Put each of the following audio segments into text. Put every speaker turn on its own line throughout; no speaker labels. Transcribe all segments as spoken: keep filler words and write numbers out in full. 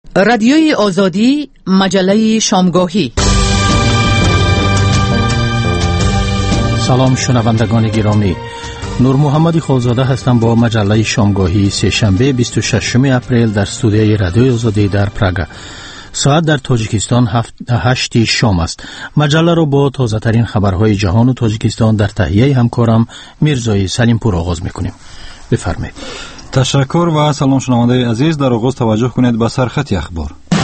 رادیوی آزادی، مجله شامگاهی.
سلام شنوندگان گرامی، نور محمد خالزاده هستم با مجله شامگاهی سه‌شنبه بیست و ششم اپریل در استودیوی رادیوی آزادی در پراگ. ساعت در تاجیکستان هشت شام است. مجله را با تازه ترین خبرهای جهان و تاجیکستان در تهیه همکارم میرزای سلیم پور آغاز میکنیم. بفرمایید.
تشکر و سلام شنونده عزیز. در آغاز توجه کنید به سرخط اخبار.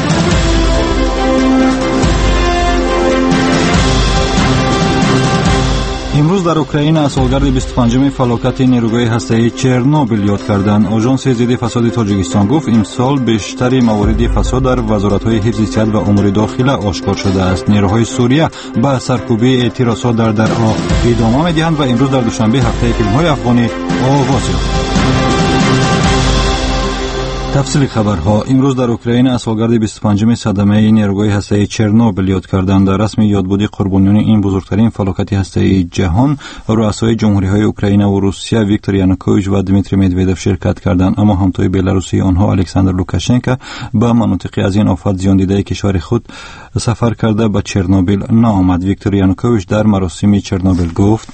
امروز در اوکراین از سالگرد بیست و پنجم فلاکت نیروگاه هسته‌ای چرنوبیل یاد کردند. آژانس ضد فساد تاجیکستان گفت امسال بیشتر موارد فساد در وزارت‌های حفظ صحت و امور داخله آشکار شده است. نیروهای سوریه با سرکوبی اعتراضات در درعا ادامه می‌دهند و امروز در دوشنبه هفته فیلم‌های افغانی آغاز یافت. تفصیل خبرها. امروز در اوکراین از سالگرد بیست و پنجم صدمه نیروگاه هسته‌ای چرنوبیل یاد کردند. در رسم یادبودی قربانیان این بزرگترین فلاکت هسته‌ای جهان، رؤسای جمهوری‌های اوکراین و روسیه ویکتور یانوکوویچ و دمیتری مدودوف شرکت کردند، اما همتای بلاروسی آنها الکساندر لوکاشنکو به مناطق از این آفت زیان دیده کشور خود سفر کرده به چرنوبیل نآمد. ویکتور یانوکوویچ در مراسم چرنوبیل گفت: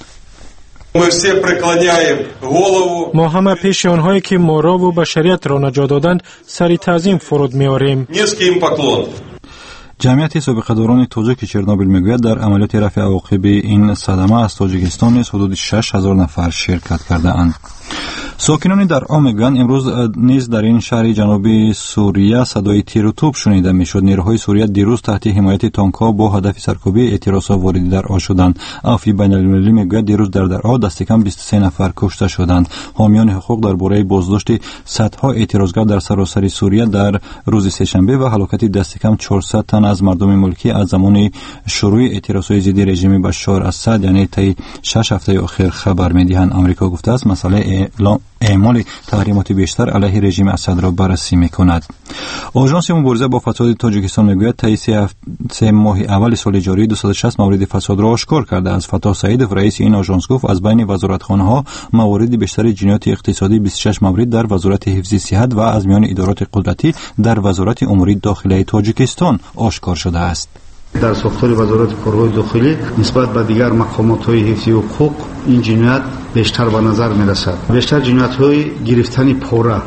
ما همه پیش آنهایی که ما را و بشریت را نجات دادند سری تعظیم فرود می‌آوریم.
جمعیت سابقه‌داران تاجیک چرنوبیل میگوید در عملیات رفع عواقب این صدمه از تاجیکستان نیز حدود شش هزار نفر شرکت کرده اند. ساکنان در آم میگویند امروز نیز در این شهر جنوبی سوریه صدای تیر و توپ شنیده میشد. نیروهای سوریه دیروز تحت حمایت تانک‌ها با هدف سرکوبی اعتراضات وارد درعا شدند. افی بین‌المللی میگوید دیروز در درعا دست کم بیست و سه نفر کشته شدند. حامیان حقوق درباره بازداشت صدها اعتراضگر در سراسر سوریه در روز سه‌شنبه و هلاکت دست کم چهارصد تن از مردم ملکی از زمان شروع اعتراضات ضد رژیم بشار اسد یعنی طی شش هفته اخیر خبر می‌دهند. آمریکا گفته است مسئله اعمال تحریمات بیشتر علیه رژیم اسد را بررسی می‌کند. آژانس مبارزه با فساد تاجیکستان میگوید طی سه ماه اول سال جاری دویست و شصت مورد فساد را آشکار کرده است. فتح سعیدов رئیس این آژانس گفت از بین وزارتخانه‌ها موارد بیشتر جنایات اقتصادی بیست و شش مورد در وزارت حفظ صحت و از میان ادارات قدرتی در وزارت امور داخلی تاجیکستان آشکار شده است.
در ساختار وزارت کارهای داخلی نسبت به دیگر مقامات‌های حفظی حقوق این جنایت بیشتر به نظر می‌رسد. بیشتر جنایت‌های گرفتن پاره.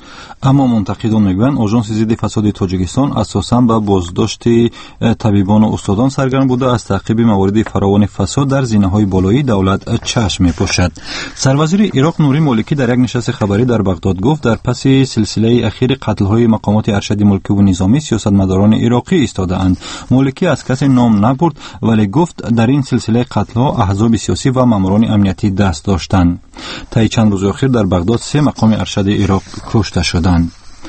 اما منتقدان میگویند آژانس ضد فساد تاجیکستان اساساً به بازداشت طبیبان و استادان سرگرم بوده از تعقیب موارد فراوان فساد در زینه‌های بالایی دولت چشم می‌پوشد. سروزیر عراق نوری مالکی در یک نشست خبری در بغداد گفت در پس سلسله اخیر قتل‌های مقامات ارشد ملکی و نظامی سیاستمداران عراقی ایستاده‌اند. مالکی از کسی نام نبرد ولی گفت در این سلسله قتل‌ها احزاب سیاسی و ماموران امنیتی دست داشتند. طی چند روز اخیر در بغداد سه مقام ارشد عراق کشته شدند.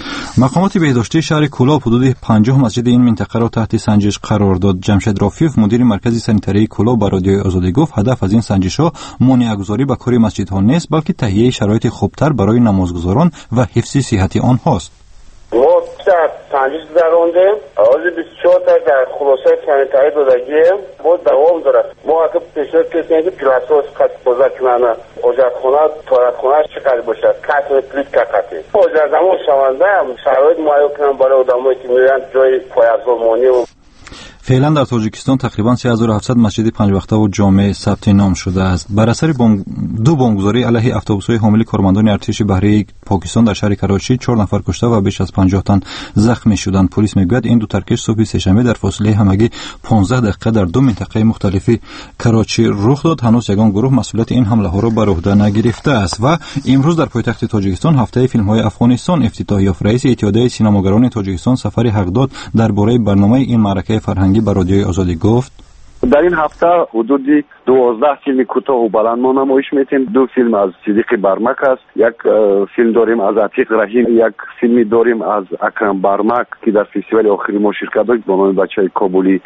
مقامات بهداشتی شهر کلاب حدود پنجاه مسجد این منطقه را تحت سنجش قرار داد. جمشید رافیوف مدیر مرکز سانیتری کلاب به رادیوی آزادی گفت هدف از این سنجش‌ها مانع‌گذاری به کار مسجدها نیست بلکه تهیه شرایط خوبتر برای نمازگزاران و حفظ صحت آنهاست.
ما سنجش درونده از بیست و چهار تا در خلاصه سانیتری دادگی بود دوام دارد. ما حتی پیشنهاد کردیم که پلاساس قد بزرگ کنه حجرخانه توالتخانه چقدر باشد کت پلیت کقتی حجر زمان شونده شرایط معیار کنن برای آدمایی که میرن جای پایافزارمانی و
فعلا در تاجیکستان تقریبا سه هزار و هفتصد مسجد پنج وقته و جامع ثبت نام شده است. بر اثر بمب دو بمبگذاری علیه اتوبوس‌های حامل کارمندان ارتش بحری پاکستان در شهر کراچی چهار نفر کشته و بیش از پنجاه تن زخمی شدند. پلیس میگوید این دو ترکش صبح سه‌شنبه در فاصله همگی پانزده دقیقه در دو منطقه مختلف کراچی رخ داد. هنوز یگان گروه مسئولیت این حمله ها را بر عهده نگرفته است. و امروز در پایتخت تاجیکستان هفته فیلم‌های افغانستان افتتاح یافت. رئیس اتحادیه سینماگران تاجیکستان سفر حقداد درباره برنامه این معرکه فرهنگی بر رادیوی آزادی گفت
در این هفته حدود دوازده فیلم کوتاه و بلند ما نمایش میتیم. دو فیلم از صدیق برمک است، یک فیلم داریم از عتیق رحیم، یک فیلمی داریم از اکرم برمک که در فستیوال آخری ما شرکت داشت با نام بچه‌های کابلی.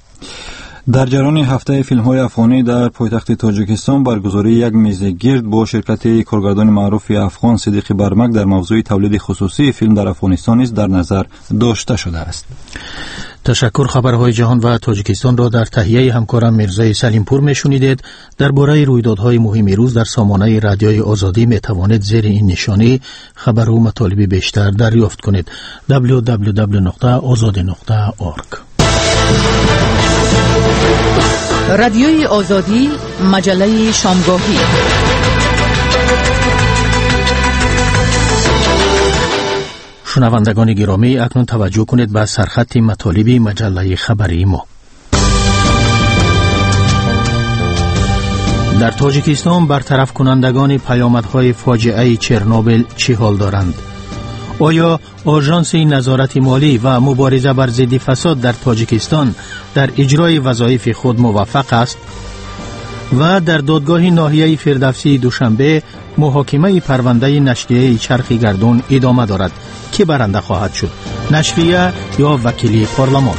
در جریان هفته فیلم‌های افغانی در پایتخت تاجیکستان برگزاری یک میزگرد با شرکت کارگردان معروف افغان صدیق برمک در موضوع تولید خصوصی فیلم در افغانستان نیز در نظر داشته شده است.
تشکر. خبرهای جهان و تاجیکستان را در تهیه همکارم میرزای سلیمپور میشنیدید. درباره رویدادهای مهم روز در سامانه رادیوی آزادی می توانید زیر این نشانی خبر و مطالب بیشتر دریافت کنید. دبلیو دبلیو دبلیو نقطه آزادی نقطه اورگ.
رادیوی آزادی، مجله شامگاهی.
شنوندگان گرامی، اکنون توجه کنید به سرخط مطالب مجله خبری ما. در تاجیکستان برطرف کنندگان پیامدهای فاجعه چرنوبیل چه حال دارند؟ آیا آژانس نظارت مالی و مبارزه بر ضد فساد در تاجیکستان در اجرای وظایف خود موفق است؟ و در دادگاه ناحیه فردوسی دوشنبه محاکمه پرونده نشریه چرخ گردون ادامه دارد. که برنده خواهد شد؟ نشریه یا وکیل پارلمان؟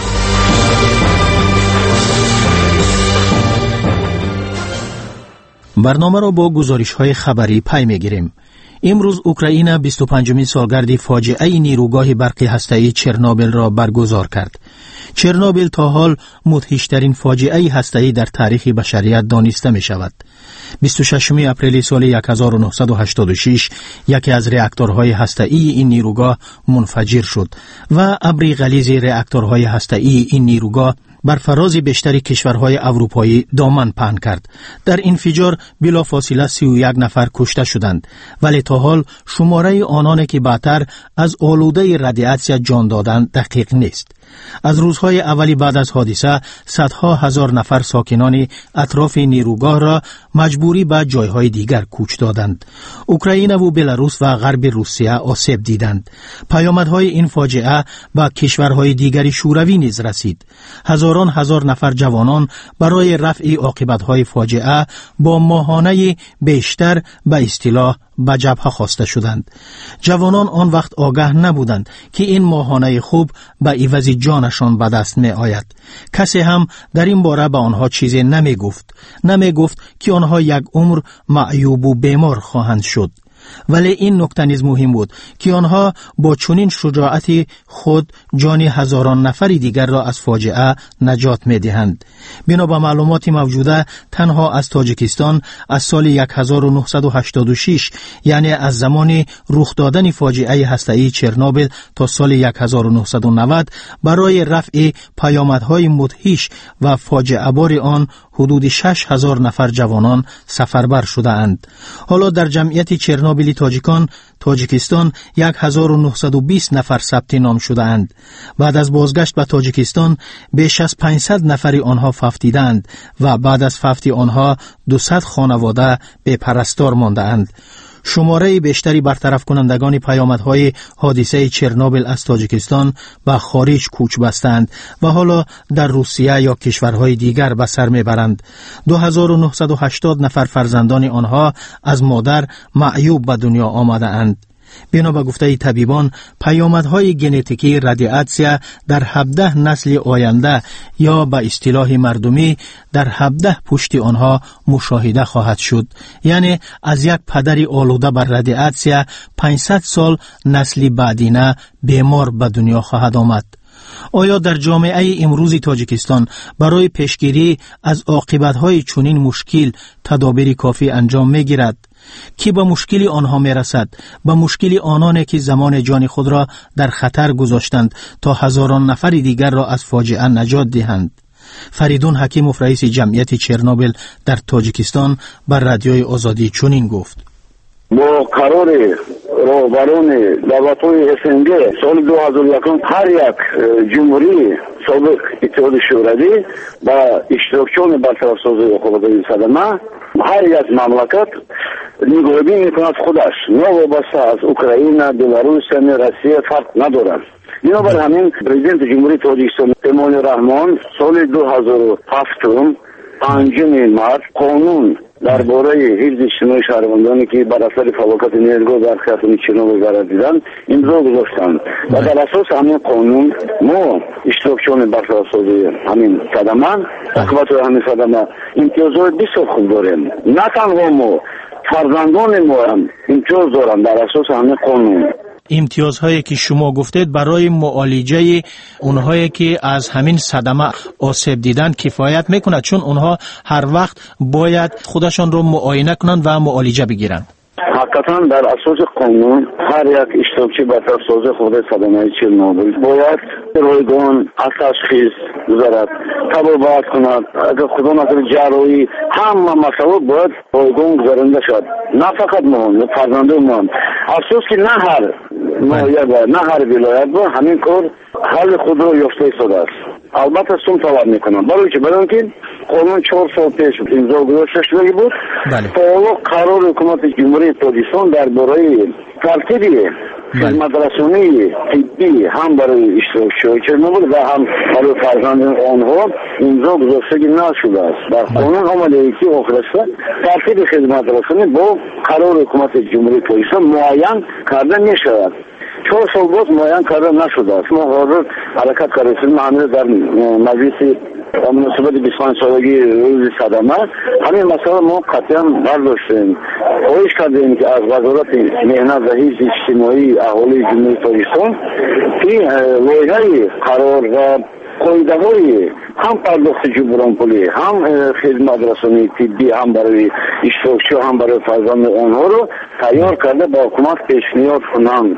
برنامه را با گزارش‌های خبری پی می‌گیریم. امروز اوکراین بیست و پنجمین سالگرد فاجعه نیروگاه برق هسته‌ای چرنوبیل را برگزار کرد. چرنوبیل تا حال مدهش‌ترین فاجعه هسته‌ای در تاریخ بشریت دانسته می‌شود. بیست و ششم اپریل سال هزار و نهصد و هشتاد و شش یکی از راکتورهای هسته‌ای این نیروگاه منفجر شد و ابری غلیظ راکتورهای هسته‌ای این نیروگاه بر فراز بیشتر کشورهای اروپایی دامن پهن کرد. در انفجار بلافاصله سی و یک نفر کشته شدند، ولی تا حال شماره آنانی که بعدتر از آلوده رادیاسیون جان دادند دقیق نیست. از روزهای اولی بعد از حادثه صدها هزار نفر ساکنان اطراف نیروگاه را مجبوری به جایهای دیگر کوچ دادند. اوکراین و بلاروس و غرب روسیه آسیب دیدند. پیامدهای این فاجعه به کشورهای دیگری شوروی نیز رسید. هزاران هزار نفر جوانان برای رفع عاقبتهای فاجعه با ماهانه بیشتر به اصطلاح به جبهه خواسته شدند. جوانان آن وقت آگاه نبودند که این ماهانه خوب به عوض جانشان به دست می آید. کسی هم در این باره به آنها چیزی نمی گفت. نمی گفت که آنها یک عمر معیوب و بیمار خواهند شد. ولی این نکته نیز مهم بود که آنها با چنین شجاعت خود جان هزاران نفر دیگر را از فاجعه نجات می دهند. بنا به معلومات موجوده تنها از تاجیکستان از سال هزار و نهصد و هشتاد و شش یعنی از زمان رخ دادن فاجعه هسته‌ای چرنوبیل تا سال هزار و نهصد و نود برای رفع پیامدهای مدهش و فاجعه بار آن حدود شش هزار نفر جوانان سفربر شده اند. حالا در جمعیت چرنوبیل تاجیکان تاجیکستان هزار و نهصد و بیست نفر ثبت نام شده اند. بعد از بازگشت به تاجیکستان بیش از پانصد نفر آنها فوتیدند و بعد از فوت آنها دویست خانواده به پرستار مانده اند. شماره بیشتری برطرف کنندگان پیامدهای حادثه چرنوبیل از تاجیکستان به خارج کوچ بستند و حالا در روسیه یا کشورهای دیگر به سر میبرند. دو هزار و نهصد و هشتاد نفر فرزندان آنها از مادر معیوب به دنیا آمده اند. بنا به گفته طبیبان پیامدهای ژنتیکی رادیاسیون در هفده نسل آینده یا به اصطلاح مردمی در هفده پشت آنها مشاهده خواهد شد. یعنی از یک پدر آلوده بر رادیاسیون پانصد سال نسل بعدینه بیمار به دنیا خواهد آمد. آیا در جامعه امروزی تاجیکستان برای پیشگیری از عاقبت‌های چنین مشکل تدابیر کافی انجام می‌گیرد؟ که به مشکلی آنها میرسد، به مشکلی آنانی که زمان جان خود را در خطر گذاشتند تا هزاران نفر دیگر را از فاجعه نجات دهند. فریدون حکیموف رئیس جمعیت چرنوبیل در تاجیکستان بر رادیوی آزادی چنین گفت:
با قرار راهبران دولت‌های اسنگ سال دو هزار و یک هر یک جمهوری سابق اتحاد شوروی با اشتراکچیان برطرف‌سازی عاقبت‌های صدمه هر یک مملکت نگاهبین میکند خودش، نه وابسته از اوکراین، بلاروس، روسیه فرق ندارد. بنابر همین پرزیدنت جمهوری تاجیکستان امام رحمان سال دو هزار و هفت پنجم مارس قانون درباره حفظ اجتماعی شهروندانی که بر اثر فلاکت نیروگاه برخی چرنوبیل قرار دیدند امضا گذاشتند و در اساس همین قانون ما اشتراکچیان برطرف‌سازی همین صدمه عاقبت همین صدمه امتیازات بسیار خوب داریم. نه تنها ما، فرزندان ما هم امتیاز دارند در اساس همین قانون.
امتیازهایی که شما گفتید برای معالجه اونهایی که از همین صدمه آسیب دیدن کفایت میکنه، چون اونها هر وقت باید خودشان رو معاینه کنند و معالجه بگیرند؟
حقیقتا در اساس قانون هر یک اشتراکچی بر اساس خود صدمه چرنوبیل باید رایگان از تشخیص گذارد، تبابت کند، اگر خدا نکنه جراحی، همه مسائل باید رایگان گذارنده شد، نه فقط ما فرزندان ما. افسوس که نه هر ناحیه و نه هر ولایت با همین کار حل خود را یافته شده است. البته سوم طلب میکنم برای چه؟ برای اینکه قانون چهار سال پیش امضا گذاشته شده بود. تا حالا قرار حکومت جمهوری پاکستان درباره ترتیب خدمت رسانی طبی هم برای اشتراکچی‌های چرنوبیل و هم برای فرزندان آنها امضا گذاشته نشده است. در قانون عملیاتی آخرسته ترتیب خدمت رسانی با قرار حکومت جمهوری پاکستان معین کرده میشود. چهار سال باز معین کرده نشده است. ما حاضر حرکت کردیم همین در مجلس و مناسبت بیست و پنج سالگی روز صدمه همین مسئله ما قطعا برداشتیم. خواهش کردیم که از وزارت مهنت و حفظ اجتماعی اهالی جمهوری پاکستان که لایحه قرار و قاعده های هم پرداخت جبران پولی، هم خدمت رسانی طبی، هم برای اشتراکچی، هم برای فرزند آنها رو تیار کرده با حکومت پیشنهاد کنند،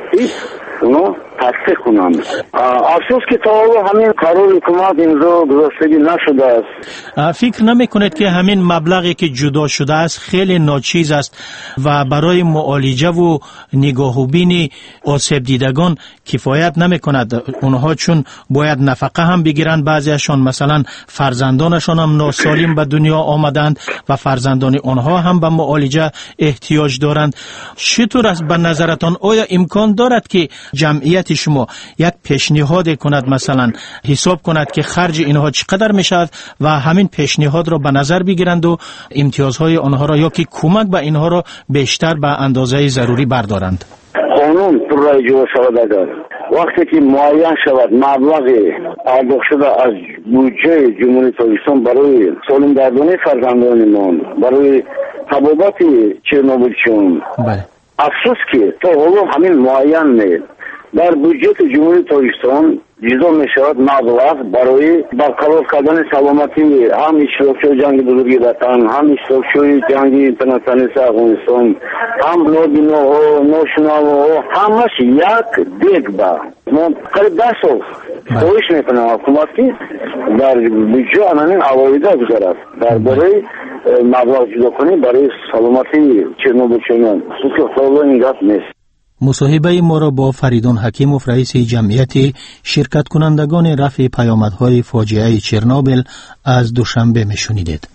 اونو تصدیق کنند. افسوس که تا حالا همین قرار حکومت امضا گذاشتگی نشده است.
فکر نمی کنید که همین مبلغی که جدا شده است خیلی ناچیز است و برای معالجه و نگاهوبین آسیب دیدگان کفایت نمی کند؟ اونها چون باید نفقه هم بگیرند، بعضیشان مثلا فرزندانشان هم ناسالم به دنیا آمدند و فرزندان آنها هم به معالجه احتیاج دارند. چطور است به نظرتان؟ آیا امکان دارد که جمعیت شما یک پیشنهاد کند، مثلا حساب کند که خرج اینها چقدر میشد و همین پیشنهاد را به نظر بگیرند و امتیازهای آنها را یا که کمک به اینها را بیشتر به اندازه ضروری بردارند؟
قانون پر اجرا شود اگر وقتی که معین شود مبلغ پرداخت شده از بودجه جمهوری پاکستان برای سالم گردانی فرزندانمان، برای تبابت چرنوبیلچیان، بله. افسوس که تا حالا همین معین نه در بودجه جمهوری پاکستان جدا می شود مبلغ برای برقرار کردن سلامتی هم اشتراکچی جنگ بزرگی وطن، هم اشتراکچی جنگ اینترنشنال افغانستان، هم نابینا و ناشنوا، همش یک دیگ با ما قریب ده سال خواهش میکنم حکومت که در بودجه آنان عوایده گذارد درباره مبلغ جدا کنی برای سلامتی چرنوبیلچیان. خصوصی خواهد این گفت نیست.
مصاحبه ما را با فریدون حکیموف رئیس جمعیت شرکت کنندگان رفع پیامدهای فاجعه چرنوبیل از دوشنبه میشنیدید.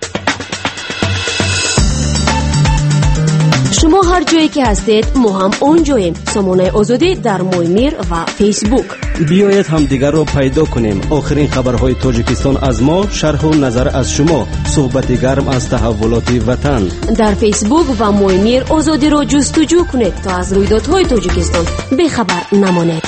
شما هر جایی که هستید ما هم اونجاییم. سامانه آزادی در مویمیر و فیسبوک.
بیایید هم دیگر را پیدا کنیم. آخرین خبرهای تاجیکستان از ما، شرح و نظر از شما، صحبت گرم از تحولات وطن.
در فیسبوک و مویمیر آزادی را جستجو کنید تا از رویدادهای تاجیکستان بخبر نمانید.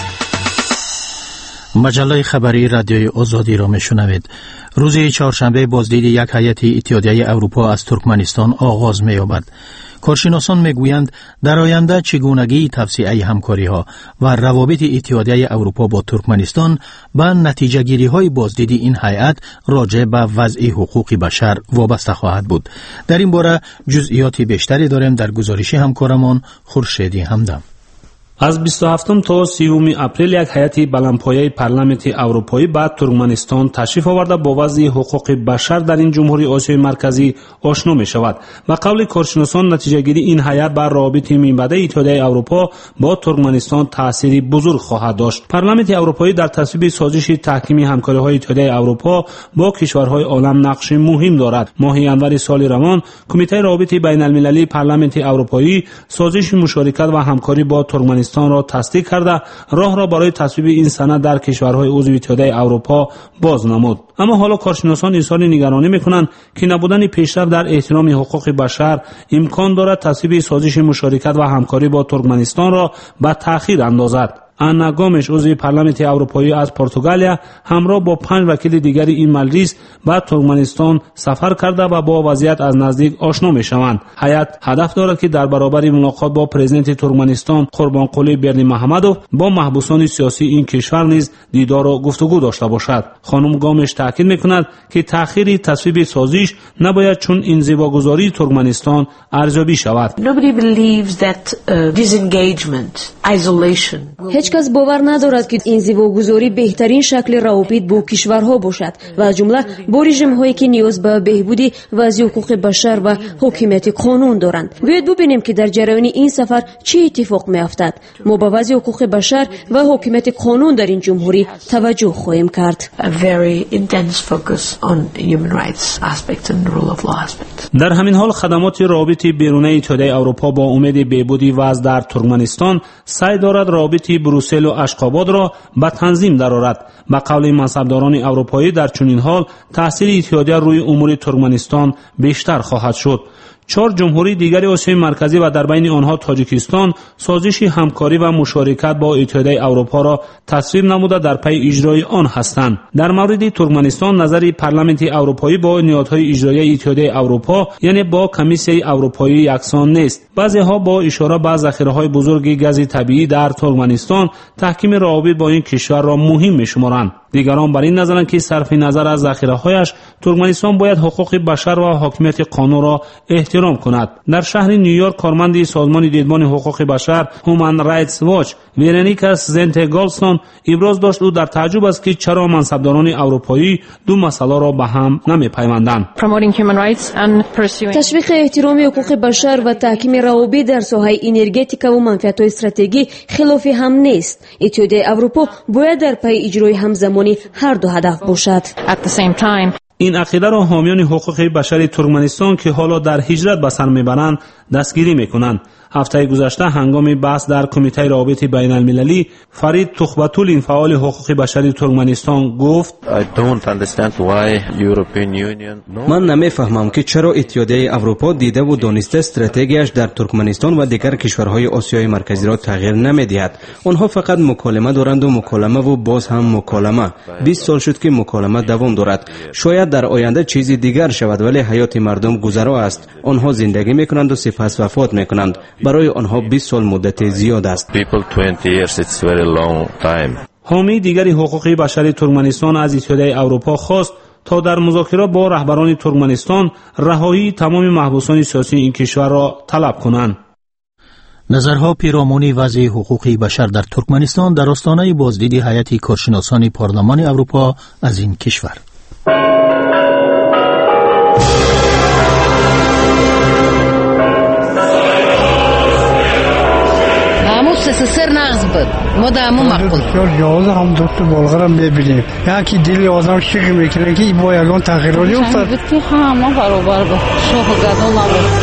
مجله خبری رادیوی آزادی را میشنوید. روز چهارشنبه بازدید یک هیئت اتحادیه اروپا از ترکمنستان آغاز می‌یابد. کارشناسان میگویند در آینده چگونگی توسعه همکاری‌ها و روابط اتحادیه اروپا با ترکمنستان به نتیجه گیری‌های بازدید این هیئت راجع به وضع حقوق بشر وابسته خواهد بود. در این باره جزئیات بیشتری داریم در گزارش همکارمان خورشیدی همدم.
از بیست و هفتم تا سیوم اپریل یک هیئت بلندپایه پارلمانت اروپایی به ترکمنستان تشریف آورده با وضع حقوق بشر در این جمهوری آسیای مرکزی آشنا می شود. به قول کارشناسان نتیجه گیری این هیئت بر روابط میانبعد اتحادیه اروپا با ترکمنستان تأثیری بزرگ خواهد داشت. پارلمانت اروپایی در تصویب سازش تحکیمی همکاری‌های اتحادیه اروپا با کشورهای عالم نقش مهم دارد. ماه ینور سال روان کمیته روابط بین المللی پارلمانت اروپایی سازش مشارکت و همکاری با ترکمنستان را تصدیق کرده راه را برای تصویب این سند در کشورهای عضو اتحادیه اروپا باز نمود. اما حالا کارشناسان اظهار نگرانی میکنند که نبودن پیشرفت در احترام حقوق بشر امکان دارد تصویب سازش مشارکت و همکاری با ترکمنستان را به تأخیر اندازد. آنا گومش عضو پارلمان اروپایی از پرتغالیا همراه با پنج وکیل دیگری این مجلس به ترکمنستان سفر کرده و با وضعیت از نزدیک آشنا میشوند. هیئت هدف دارد که در برابر ملاقات با پرزیدنت ترکمنستان قربانقلی برنیمحمدوف با محبوسان سیاسی این کشور نیز دیدار و گفتگو داشته باشد. خانم گومش تاکید میکند که تأخیر تصویب سازش نباید چون انزواگذاری ترکمنستان ارزیابی شود.
هیچ کس باور ندارد که انزواگذاری بهترین شکل روابط با کشورها باشد و از جمله با رژیم‌هایی که نیاز به بهبود وضع حقوق بشر و حاکمیت قانون دارند. باید ببینیم که در جریان این سفر چه اتفاق می‌افتد. ما به وضع حقوق بشر و حاکمیت قانون در این جمهوری توجه خواهیم کرد.
در همین حال خدمات رابط بیرونی اتحادیه اروپا با امید بهبود وضع در ترکمنستان سعی دارد رابط بروسل و اشخاباد را به تنظیم درآورد. به قول منصبداران اروپایی در چنین حال تاثیر اتحادیه روی امور ترکمنستان بیشتر خواهد شد. چهار جمهوری دیگری آسیای مرکزی و در بین آنها تاجیکستان سازش همکاری و مشارکت با اتحادیه اروپا را تصویب نموده در پی اجرای آن هستند. در مورد ترکمنستان نظر پارلمان اروپایی با نهادهای اجرایی اتحادیه اروپا یعنی با کمیسیون اروپایی یکسان نیست. بعضی‌ها با اشاره به ذخیره‌های بزرگ گاز طبیعی در ترکمنستان تحکیم روابط با این کشور را مهم می‌شمارند. دیگران بر این نظرند که صرف نظر از ذخیره‌هایش ترکمنستان باید حقوق بشر و حاکمیت قانون را احترام کند. در شهر نیویورک کارمند سازمان دیدبان حقوق بشر هومن رایتس واچ ورنیکاس زنتگالستون ابراز داشت او در تعجب است که چرا منصبداران اروپایی دو مسئله را به هم نمی‌پیوندند.
تشویق احترام حقوق بشر و تحکیم روابط در ساحه انرژتیک و منفعت‌های استراتژیک خلاف هم نیست. اتحادیه اروپا باید در پی اجرای همزمانی هر دو هدف باشد.
این عقیده را حامیان حقوق بشر ترکمنستان که حالا در هجرت به سر میبرند دستگیری میکنند. هفته گذشته هنگام بحث در کمیته روابط بین المللی فرید تخبتولین فعال حقوق بشری ترکمنستان گفت
من نمیفهمم که چرا اتحادیه اروپا دیده و دانسته استراتژیش در ترکمنستان و دیگر کشورهای آسیای مرکزی را تغییر نمیدهد. آنها فقط مکالمه دارند و مکالمه و باز هم مکالمه. بیست سال شد که مکالمه دوام دارد. شاید در آینده چیزی دیگر شود ولی حیات مردم گذرا است. آنها زندگی میکنند و سپس وفات میکنند. برای آنها بیست سال مدت زیاد است.
حامی دیگری حقوق بشری ترکمنستان از اتحادیه اروپا خواست تا در مذاکرات با رهبران ترکمنستان رهایی تمام محبوسان سیاسی این کشور را طلب کنند.
نظرها پیرامون وضع حقوق بشر در ترکمنستان در آستانه بازدید هیئت کارشناسان پارلمان اروپا از این کشور.
سر نغز بود ما در همون مقبول
یازده هم دوست بلغرم ببینیم یکی دلی آدم شک میکنه که با یگان تغییراتی افتاد
بود که همه برابر بود شوخ گدال نبود.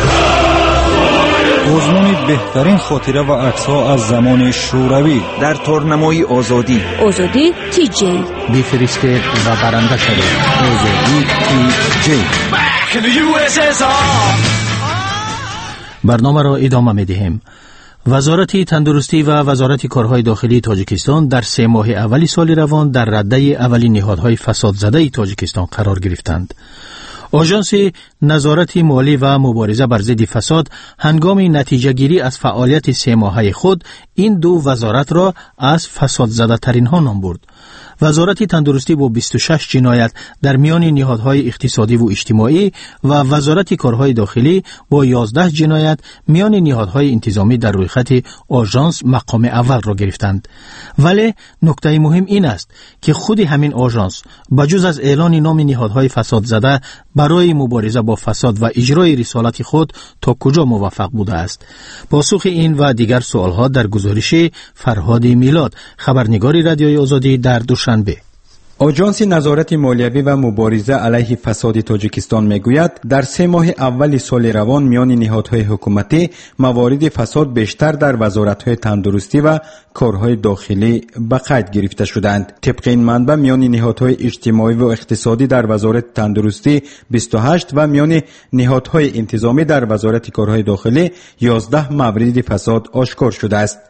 آزمون بهترین خاطره و عکس‌ها از زمان شوروی
در تورنمای آزادی
آزادی تی جی
بفرستید و برنده شدید.
آزادی تی جی.
برنامه را ادامه می‌دهیم. وزارت تندرستی و وزارت کارهای داخلی تاجیکستان در سه ماه اولی سال روان در رده اولی نهادهای فساد زده تاجیکستان قرار گرفتند. آژانس نظارت مالی و مبارزه بر ضد فساد هنگام نتیجه گیری از فعالیت سه ماهه خود این دو وزارت را از فساد زده ترین ها نام برد. وزارت تندرستی با بیست و شش جنایت در میان نهادهای اقتصادی و اجتماعی و وزارت کارهای داخلی با یازده جنایت میان نهادهای انتظامی در رویخط آژانس مقام اول را گرفتند. ولی نکته مهم این است که خود همین آژانس بجز از اعلان نام نهادهای فساد زده برای مبارزه با فساد و اجرای رسالت خود تا کجا موفق بوده است؟ پاسخ این و دیگر سوالها در گزارش فرهاد میلاد، خبرنگار رادیوی آزادی در دوشنبه.
آژانس نظارت مالیوی و مبارزه علیه فساد تاجیکستان میگوید در سه ماه اول سال روان میان نهادهای حکومتی موارد فساد بیشتر در وزارت‌های تندرستی و کارهای داخلی به قید گرفته شدند. طبق این منبع میان نهادهای اجتماعی و اقتصادی در وزارت تندرستی بیست و هشت و میان نهادهای انتظامی در وزارت کارهای داخلی یازده مورد فساد آشکار شده است.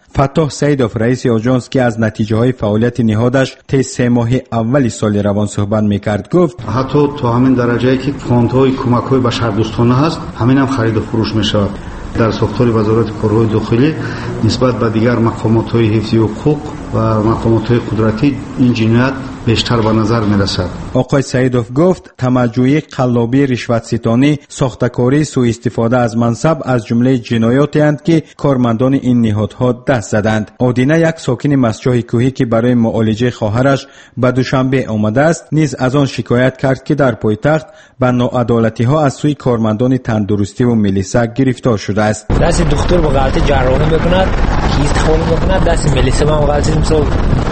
فتاح سیدوف رئیس آژانس که از نتیجه های فعالیت نهادش طی سه ماه اول سال روان صحبت میکرد گفت
حتی تا همین درجه‌ای که فوندهای کمک‌های بشردوستانه هست همین هم خرید و فروش میشود. در ساختار وزارت کارهای داخلی نسبت به دیگر مقامات‌های حفظی حقوق و مقامات‌های قدرتی این جنایت بیشتر به نظر می‌رسد.
آقای سیدوف گفت تمجوی قلابی رشوت ستانی، ساختکاری، سوء استفاده از منصب از جمله جنایاتی اند که کارمندان این نهادها دست زدند. آدینه یک ساکن مسجد کوهی که برای معالجه خواهرش به دوشنبه آمده است نیز از آن شکایت کرد که در پایتخت به ناعدالتی‌ها از سوی کارمندان تندرستی و ملیسا گرفتار شده است.
دست دکتر به غلطی جراحی میکند، کیست خالی میکند، دست ملیسا به غلطی مثلا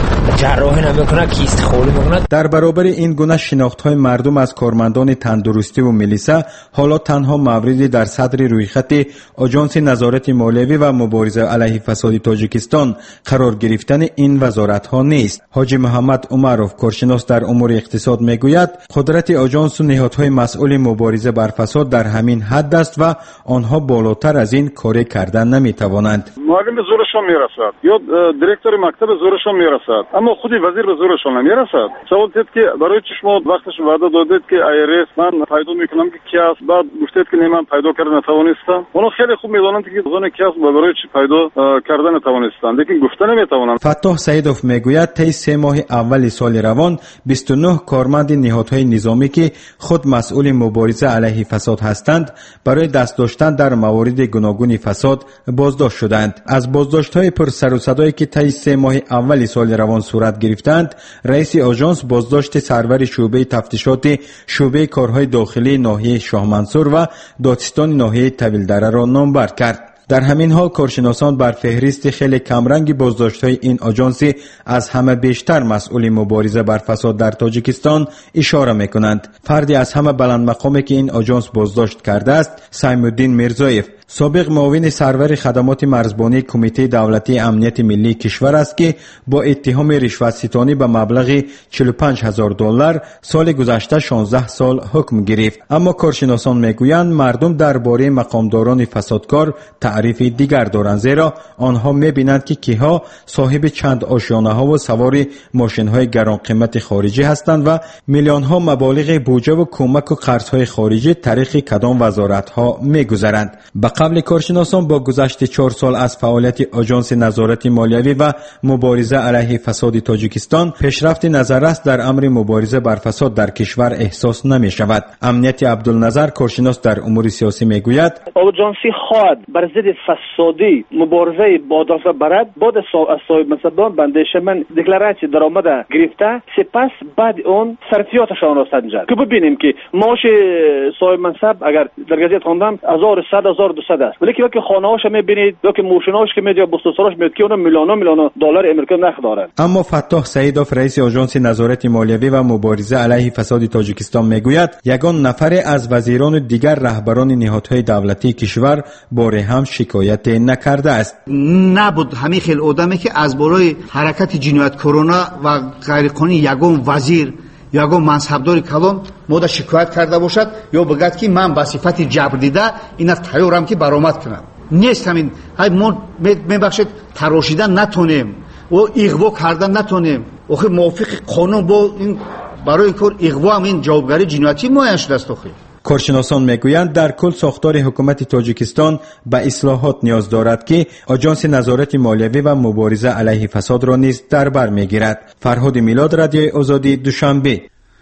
جراحی نمیکند، کیست خالی میکند.
در برابر این گونه شناخت‌های مردم از کارمندان تندرستی و ملیسا حالا تنها موردی در صدر رویخط آژانس نظارت مالیوی و مبارزه علیه فساد تاجیکستان قرار گرفتن این وزارت‌ها نیست. حاجی محمد عمرов کارشناس در امور اقتصاد میگوید قدرت آژانس و نهادهای مسئول مبارزه بر فساد در همین حد است و آنها بالاتر از این کاری کردن نمیتوانند.
معلم به زورشان میرسد یا دیرکتور مکتب به زورشان میرسد، اما خود وزیر به زورشان نمیرسد. سوال تید که برای چی شما وقتش وعده دادید که ایرس من پیدا میکنم که کی است، بعد گفتید که من پیدا کردن نتوانستم. اونا خیلی خوب میدونند که زون کی است و برای چی پیدا کردن نتوانستند، لیکن گفتن نمیتوانند.
فتاح سیدوف میگوید طی سه ماه اول سال روان بیست و نه کارمند نهادهای نظامی که خود مسئول مبارزه علیه فساد هستند برای دست داشتن در موارد گوناگون فساد بازداشت شدند. از بازداشت‌های پر سر و صدایی که طی سه ماه اول سال روان صورت گرفتند، رئیس آژانس بازداشت سرور شعبه تفتیشات شعبه کارهای داخلی ناحیه شاه منصور و دادستان ناحیه طویلدره را نامبر کرد. در همین حال کارشناسان بر فهرست خیلی کمرنگ بازداشت‌های این آژانس از همه بیشتر مسئول مبارزه بر فساد در تاجیکستان اشاره می‌کنند. فردی از همه بلند مقامی که این آژانس بازداشت کرده است سیم‌الدین میرزایف، سابق معاون سرور خدمات مرزبانی کمیته دولتی امنیت ملی کشور است که با اتهام رشوت ستانی به مبلغ چهل و پنج هزار دلار سال گذشته شانزده سال حکم گرفت. اما کارشناسان میگویند مردم درباره مقامداران فسادکار تعریف دیگر دارند، زیرا آنها میبینند که کیها صاحب چند آشیانه ها و سوار ماشین های گران قیمت خارجی هستند و میلیون ها مبالغ بودجه و کمک و قرض های خارجی طریق کدام وزارت ها میگذرند. قبل کارشناسان با گذشت چهار سال از فعالیت آژانس نظارت مالیوی و مبارزه علیه فساد تاجیکستان پیشرفت نظررس در امر مبارزه بر فساد در کشور احساس نمی شود. امنیت عبدالنظر کارشناس در امور سیاسی می گوید
آژانسی خواهد بر ضد فسادی مبارزه با دست برد بعد از صاحب منصبان بندش من دکلراسی درآمد گرفته سپس بعد اون صرفیاتشان را سنجد که ببینیم که معاش صاحب منصب اگر در گزیت خواندم هزار و صد هزار و دویست است، ولی که خانه‌هاش می‌بینید یا که موشناش که میاد یا بستان‌هاش میاد که اون میلیون میلیون دلار امریکا نقد دارن.
اما فتاح سیدوف رئیس آژانس نظارت مالیوی و مبارزه علیه فساد تاجیکستان میگوید یگان نفر از وزیران و دیگر رهبران نهادهای دولتی کشور باره هم شکایت نکرده است.
نبود همین خیلی آدمی که از برای حرکت جنایت کرونا و غیرقانونی یگان وزیر یگان منصبدار کلان مودا شکایت کرده باشد یا بگد که من با صفت جبر دیده اینا تیارم که برآمد کنم. نیست همین های ما میبخشید تراشیدن نتونیم و اغوا کردن نتونیم. آخه موافق قانون با این برای این کار اغوا هم این جوابگری جنایتی معین شده است. آخه
کارشناسان میگویند در کل ساختار حکومت تاجیکستان به اصلاحات نیاز دارد که آژانس نظارت مالیوی و مبارزه علیه فساد را نیز در بر میگیرد. فرهاد میلاد، رادیوی آزادی، دوشنبه.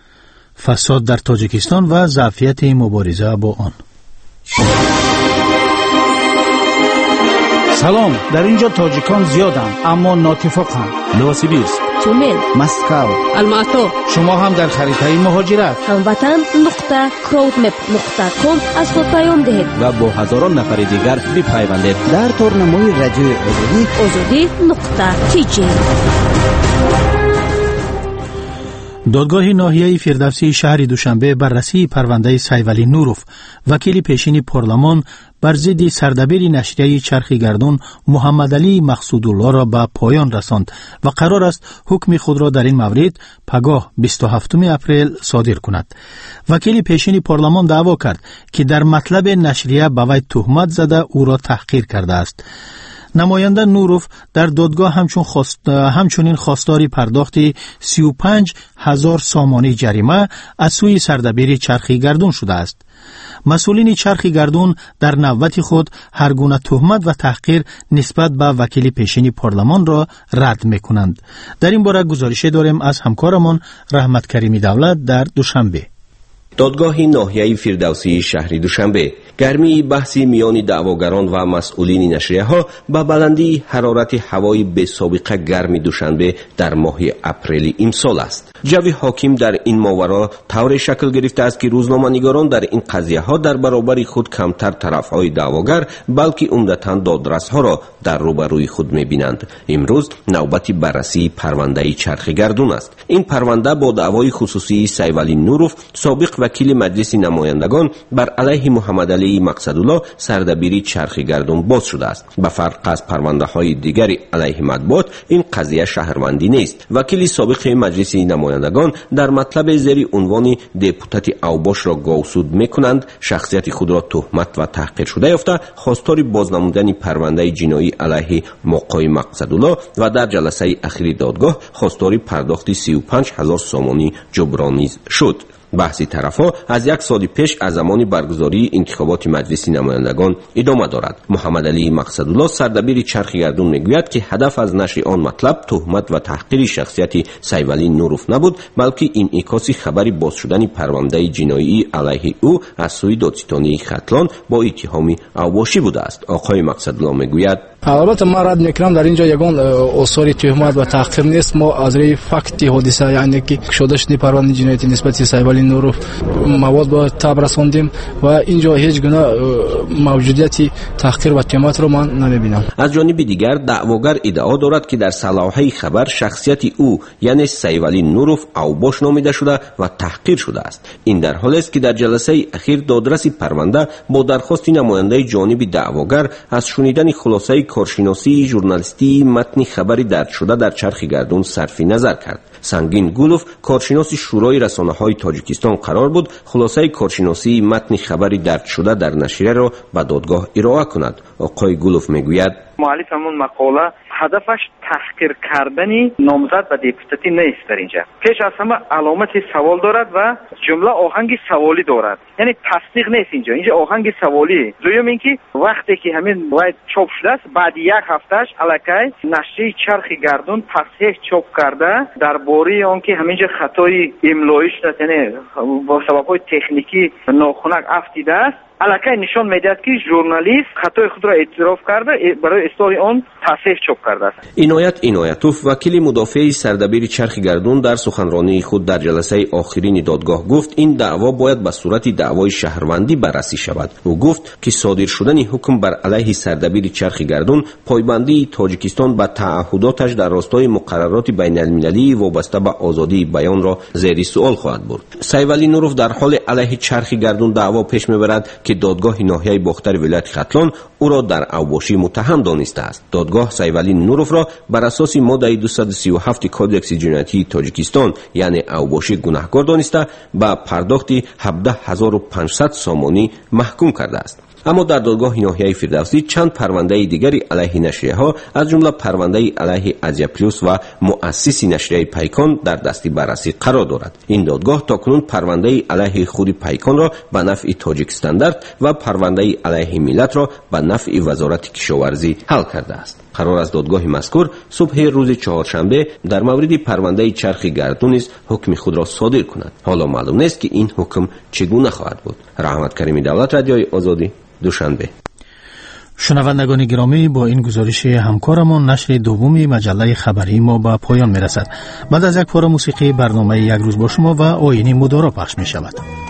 فساد در تاجیکستان و ظرفیت مبارزه با آن.
سلام، در اینجا تاجیکان زیادند اما ناتفاقند.
نوسیبیرسک،
تومن،
مسکو،
الماتو.
شما هم در خریدهای مهاجرت
هموطن نقطه کراودمپ نقطه کام از خود پیام دهید
و با هزاران نفر دیگر بپیوندید
در تورنمای رادیوی آزادی
آزادی نقطه تی جی.
دادگاه ناحیه فردوسی شهر دوشنبه بررسی پرونده سیولی نوروف وکیل پیشین پارلمان بر ضد سردبیر نشریه چرخی گردون محمد علی مقصودالله را به پایان رساند و قرار است حکم خود را در این مورد پگاه بیست و هفتم اپریل صادر کند. وکیل پیشین پارلمان دعوا کرد که در مطلب نشریه به وی تهمت زده او را تحقیر کرده است. نماینده نوروف در دادگاه همچون خواست... همچنین خواستاری پرداختی سی و پنج هزار سامانی جریمه از سوی سردبیر چرخی گردون شده است. مسئولین چرخی گردون در نوبت خود هر گونه تهمت و تحقیر نسبت به وکیل پیشین پارلمان را رد می‌کنند. در این باره گزارش داریم از همکارمان رحمت کریمی دولت در دوشنبه.
دادگاه ناحیه فردوسی شهر دوشنبه گرمی بحثی میان دعواگران و مسئولین نشریه ها به بلندی حرارت هوای بی سابقه گرم دوشنبه در ماه اپریل امسال است. جوی حاکم در این ماورا طور شکل گرفته است که روزنامه‌نگاران در این قضیه ها در برابر خود کمتر طرفهای دعواگر بلکه عمدتاً دادرس ها را در روبروی خود می‌بینند. امروز نوبت بررسی پرونده چرخ گردون است. این پرونده با دعوای خصوصی سیولی نوروف سابق وکیل مجلس نمایندگان بر علیه محمد علی مقصدالله سردبیر چرخ گردون باز شده است. به فرق از پرونده های دیگری علیه مطبوعات این قضیه شهروندی نیست. وکیل سابق مجلس نمایندگان در مطلب زیر عنوان دپوتات اوباش را گاوسود میکنند شخصیت خود را تهمت و تحقیر شده یافته خواستار بازنمودن پرونده جنایی علیه موقع مقصدالله و در جلسه اخیر دادگاه خواستار پرداخت سی و پنج هزار سامانی جبرانی شد. بحثی طرفها از یک سال پیش از زمان برگزاری انتخابات مجلس نمایندگان ادامه دارد. محمد علی مقصدالله سردبیر چرخ گردون میگوید که هدف از نشر آن مطلب تهمت و تحقیر شخصیت سیولی نوروف نبود بلکه انعکاس خبری باز شدن پرونده جنایی علیه او از سوی دادستانی ختلان با اتهام اوباشی بوده است. آقای مقصدالله میگوید
البته ما رد میکنم در اینجا یگان اصول تهمت و تحقیر نیست. ما از روی فکت حادثه یعنی که شده شدن پرونده جنایتی نسبت سیولی نوروف مواد با تاب رساندیم و اینجا هیچ گونه موجودیت تحقیر و تهمت رو من نمیبینم.
از جانب دیگر دعواگر ادعا دارد که در صلاحه خبر شخصیت او یعنی سیولی نوروف اوباش نامیده شده و تحقیر شده است. این در حالی است که در جلسه اخیر دادرس پرونده با درخواست نماینده جانب دعواگر از شنیدن خلاصه کارشناسی ژورنالیستی متن خبری درج شده در چرخ گردون صرف نظر کرد. سنگین گولوف کارشناس شورای رسانه‌های تاجیکستان قرار بود خلاصه کارشناسی متن خبری درج شده در نشریه را به دادگاه ارائه کند. آقای گولوف میگوید
مؤلف همون مقاله هدفش تحقیر کردن نامزد به دپوتاتی نیست. در اینجا پیش از همه علامت سوال دارد و جمله آهنگ سوالی دارد، یعنی تصدیق نیست. اینجا اینجا آهنگ سوالی. دوم اینکه وقتی که همین باید چاپ شده است بعد یک هفتهش الکی نشریه چرخ گردون تصحیح چاپ کرده درباره آنکه همینجا خطای املایی شده، یعنی با سبب‌های تکنیکی ناخنک افتیده است. الکی نشان میدهد که ژورنالیست خطای خود را اعتراف کرده برای اصلاح آن تصحیح چاپ کرده است.
عنایت عنایتوف وکیل مدافع سردبیر چرخ گردون در سخنرانی خود در جلسه آخرین دادگاه گفت این دعوا باید به صورت دعوای شهروندی بررسی شود. او گفت که صادر شدن حکم بر علیه سردبیر چرخ گردون پایبندی تاجیکستان به تعهداتش در راستای مقررات بین المللی وابسته به آزادی بیان را زیر سوال خواهد برد. سیولی نوروف در حال علیه چرخ گردون دعوا پیش میبرد که دادگاه ناحیه باختر ولایت ختلان او را در اوباشی متهم دانسته است. دادگاه سیولی نوروف را بر اساس ماده دویست و سی و هفت کودکس جنایتی تاجیکستان یعنی اوباشی گناهکار دانسته به پرداخت هفده هزار و پانصد سامانی محکوم کرده است. اما در دادگاه ناحیه فردوسی چند پرونده دیگری علیه نشریه ها از جمله پرونده علیه ازیا پلوس و مؤسس نشریه پیکان در دست بررسی قرار دارد. این دادگاه تاکنون پرونده علیه خود پیکان را به نفع تاجیک استاندارد و پرونده علیه ملت را به نفع وزارت کشاورزی حل کرده است. قرار است دادگاه مذکور صبح روز چهارشنبه در مورد پرونده چرخ گردون نیز حکم خود را صادر کند. حالا معلوم نیست که این حکم چگونه خواهد بود. رحمت کریمی دولت، رادیوی آزادی، دوشنبه.
شنوندگان گرامی، با این گزارش همکارمان نشر دومی مجله خبری ما به پایان میرسد. بعد از یک پاره موسیقی برنامه یک روز با شما و آیینی مدارا پخش می شود.